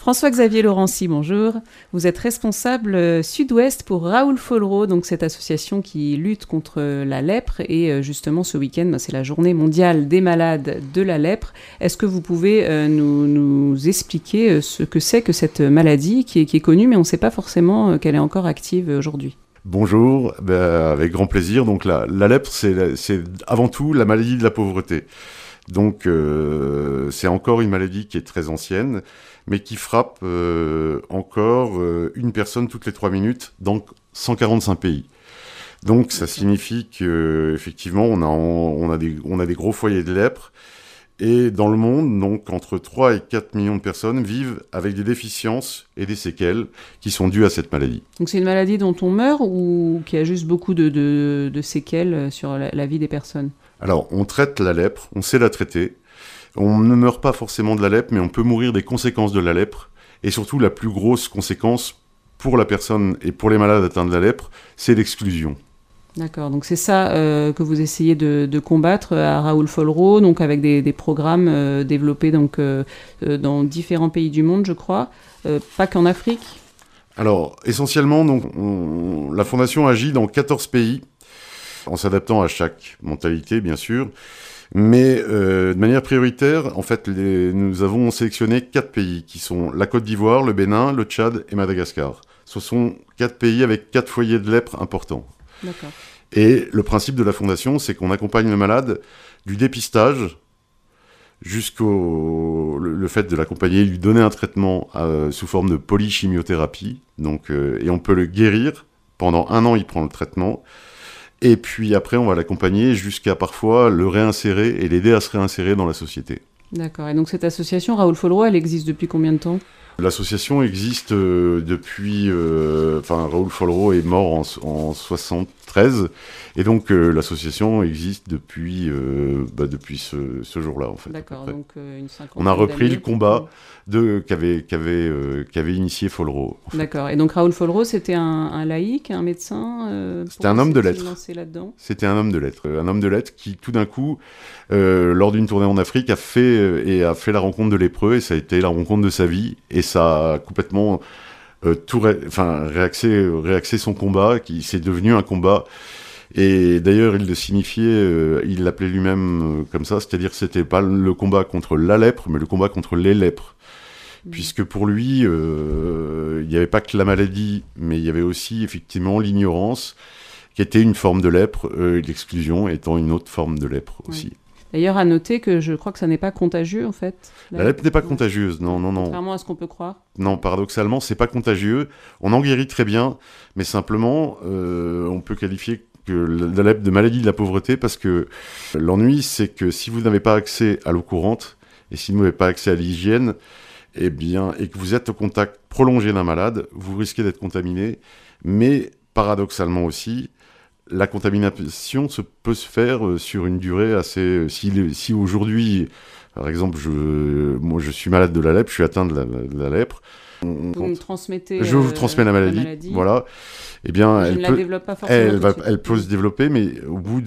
François-Xavier Laurency, bonjour. Vous êtes responsable sud-ouest pour Raoul Follereau, donc cette association qui lutte contre la lèpre. Et justement, ce week-end, c'est la journée mondiale des malades de la lèpre. Est-ce que vous pouvez nous expliquer ce que c'est que cette maladie qui est connue, mais on ne sait pas forcément qu'elle est encore active aujourd'hui? Bonjour, avec grand plaisir. Donc la lèpre, c'est avant tout la maladie de la pauvreté. Donc c'est encore une maladie qui est très ancienne, mais qui frappe encore une personne toutes les 3 minutes dans 145 pays. Donc ça signifie qu'effectivement on a des gros foyers de lèpre. Et dans le monde, donc, entre 3 et 4 millions de personnes vivent avec des déficiences et des séquelles qui sont dues à cette maladie. Donc c'est une maladie dont on meurt ou qui a juste beaucoup de séquelles sur la vie des personnes? Alors, on traite la lèpre, on sait la traiter. On ne meurt pas forcément de la lèpre, mais on peut mourir des conséquences de la lèpre. Et surtout, la plus grosse conséquence pour la personne et pour les malades atteints de la lèpre, c'est l'exclusion. D'accord, donc c'est ça que vous essayez de combattre à Raoul Follereau, donc avec des programmes développés donc, dans différents pays du monde, je crois, pas qu'en Afrique. Alors, essentiellement, donc, la Fondation agit dans 14 pays, en s'adaptant à chaque mentalité, bien sûr, mais de manière prioritaire, en fait, nous avons sélectionné 4 pays, qui sont la Côte d'Ivoire, le Bénin, le Tchad et Madagascar. Ce sont 4 pays avec 4 foyers de lèpre importants. D'accord. Et le principe de la Fondation, c'est qu'on accompagne le malade du dépistage jusqu'au le fait de l'accompagner, lui donner un traitement sous forme de polychimiothérapie. Donc, et on peut le guérir. Pendant 1 an, il prend le traitement. Et puis après, on va l'accompagner jusqu'à parfois le réinsérer et l'aider à se réinsérer dans la société. D'accord. Et donc cette association, Raoul Follereau, elle existe depuis combien de temps ? L'association existe depuis... Raoul Follereau est mort en 1973, et donc l'association existe depuis ce jour-là, en fait. D'accord, donc une cinquantaine On a repris d'années. le combat qu'avait initié Follereau. En fait. D'accord, et donc Raoul Follereau, c'était un laïc, un médecin C'était un homme de lettres. Là-dedans. C'était un homme de lettres. Un homme de lettres qui, tout d'un coup, lors d'une tournée en Afrique, a fait la rencontre de lépreux, et ça a été la rencontre de sa vie, et ça a complètement réaxé son combat, qui s'est devenu un combat. Et d'ailleurs, il le signifiait, il l'appelait lui-même comme ça, c'est-à-dire que c'était pas le combat contre la lèpre, mais le combat contre les lèpres. Puisque pour lui, il n'y avait pas que la maladie, mais il y avait aussi effectivement l'ignorance, qui était une forme de lèpre, l'exclusion étant une autre forme de lèpre aussi. Oui. D'ailleurs, à noter que je crois que ça n'est pas contagieux, en fait. La lèpre n'est pas contagieuse, non. Contrairement à ce qu'on peut croire. Non, paradoxalement, c'est pas contagieux. On en guérit très bien, mais simplement, on peut qualifier que la lèpre de maladie de la pauvreté, parce que l'ennui, c'est que si vous n'avez pas accès à l'eau courante, et si vous n'avez pas accès à l'hygiène, et que vous êtes au contact prolongé d'un malade, vous risquez d'être contaminé, mais paradoxalement aussi, la contamination peut se faire sur une durée assez... Si aujourd'hui, par exemple, moi je suis malade de la lèpre, je suis atteint de la lèpre. Vous me transmettez je vous transmets la maladie. Voilà. Eh bien, développe pas forcément elle peut se développer, mais au bout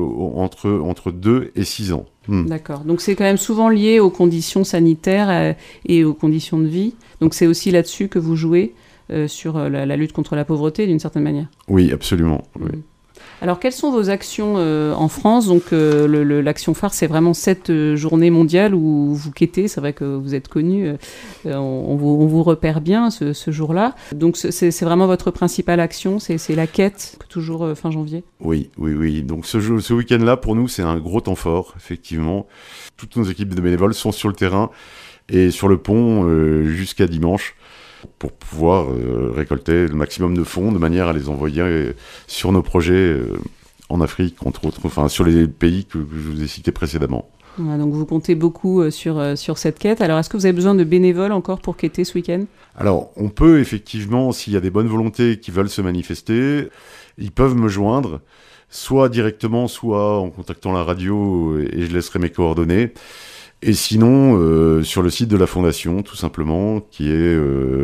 entre 2 et 6 ans. D'accord. Donc c'est quand même souvent lié aux conditions sanitaires et aux conditions de vie. Donc c'est aussi là-dessus que vous jouez sur la lutte contre la pauvreté d'une certaine manière. Oui, absolument. Oui. Alors, quelles sont vos actions en France ? Donc, l'action phare, c'est vraiment cette journée mondiale où vous quêtez. C'est vrai que vous êtes connu, on vous repère bien ce jour-là. Donc, c'est vraiment votre principale action, c'est la quête, toujours fin janvier ? Oui. Donc, ce week-end-là, pour nous, c'est un gros temps fort, effectivement. Toutes nos équipes de bénévoles sont sur le terrain et sur le pont jusqu'à dimanche, pour pouvoir récolter le maximum de fonds de manière à les envoyer sur nos projets en Afrique, entre autres, sur les pays que je vous ai cités précédemment. Voilà, donc vous comptez beaucoup sur cette quête. Alors, est-ce que vous avez besoin de bénévoles encore pour quêter ce week-end ? Alors, on peut effectivement, s'il y a des bonnes volontés qui veulent se manifester, ils peuvent me joindre, soit directement, soit en contactant la radio, et je laisserai mes coordonnées. Et sinon, sur le site de la Fondation, tout simplement, qui est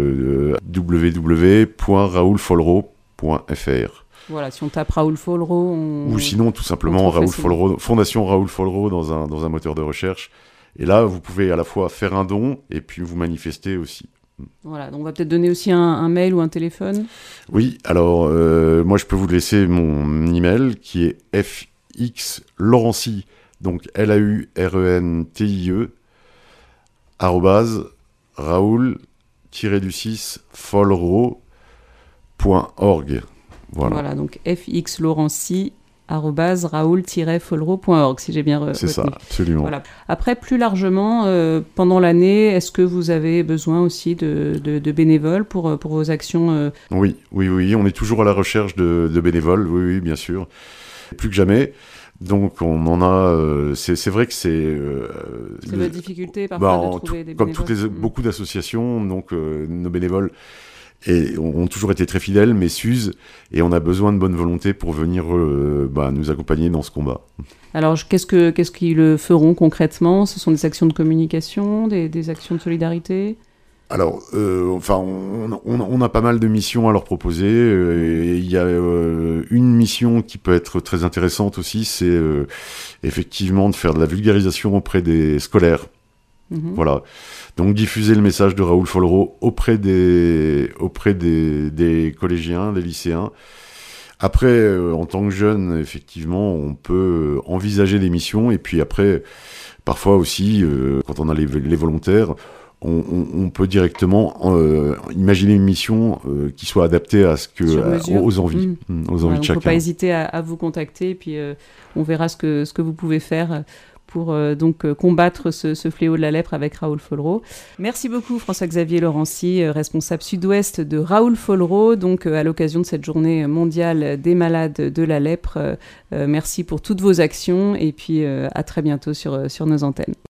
www.raoulfollereau.fr. Voilà, si on tape Raoul Follereau... Ou sinon, tout simplement, Raoul Follereau, Fondation Raoul Follereau dans un moteur de recherche. Et là, vous pouvez à la fois faire un don et puis vous manifester aussi. Voilà, donc on va peut-être donner aussi un mail ou un téléphone. Oui, alors moi je peux vous laisser mon email qui est fxlaurentie, donc LAURENTIE, raoul-folro.org. Voilà, donc fxlaurentie@raoul-folro.org, si j'ai bien C'est retenu. ça, absolument. Voilà. Après, plus largement, pendant l'année, est-ce que vous avez besoin aussi de bénévoles pour vos actions Oui, on est toujours à la recherche de bénévoles, oui, bien sûr. Plus que jamais. Donc on en a. C'est vrai que c'est. C'est la difficulté parfois de trouver des bénévoles. Comme beaucoup d'associations, donc nos bénévoles ont toujours été très fidèles, mais s'usent, et on a besoin de bonne volonté pour venir nous accompagner dans ce combat. Alors qu'est-ce qu'ils feront concrètement? Ce sont des actions de communication, des actions de solidarité? Alors, on a pas mal de missions à leur proposer. Et il y a une mission qui peut être très intéressante aussi, c'est effectivement de faire de la vulgarisation auprès des scolaires. Mmh. Voilà. Donc diffuser le message de Raoul Folro auprès des collégiens, des lycéens. Après, en tant que jeune, effectivement, on peut envisager des missions. Et puis après, parfois aussi, quand on a les volontaires, on peut directement imaginer une mission qui soit adaptée à aux envies, aux envies de chacun. Il ne faut pas hésiter à vous contacter, puis on verra ce que vous pouvez faire pour combattre ce fléau de la lèpre avec Raoul Folro. Merci beaucoup François-Xavier Laurencie, responsable sud-ouest de Raoul Folro, donc à l'occasion de cette journée mondiale des malades de la lèpre. Merci pour toutes vos actions et puis à très bientôt sur nos antennes.